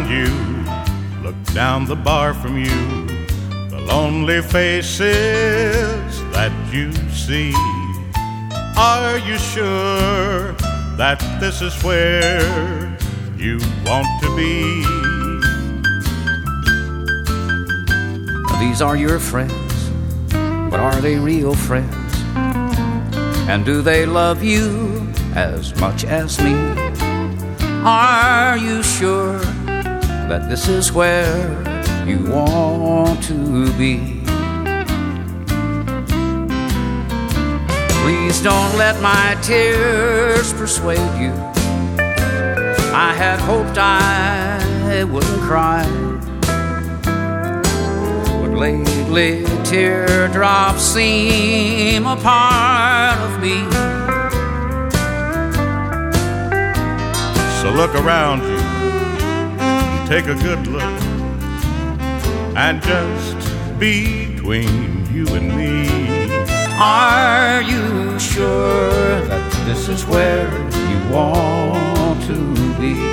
you, look down the bar from you, the lonely faces that you see. Are you sure that this is where you want to be? These are your friends, but are they real friends? And do they love you as much as me? Are you sure that this is where you want to be? Please don't let my tears persuade you. I had hoped I wouldn't cry, but lately teardrops seem a part of me. So look around you, take a good look, and just between you and me, are you sure that this is where you want to be?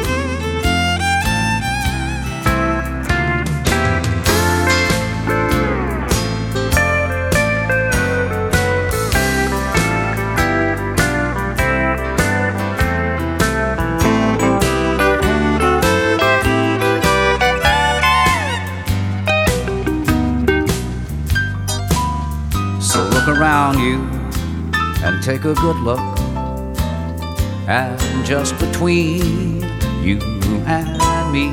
So look around you and take a good look, and just between you and me,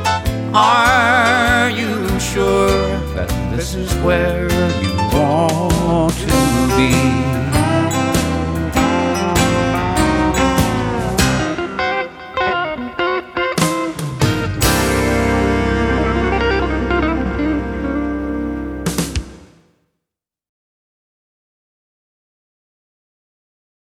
are you sure that this is where you want to be?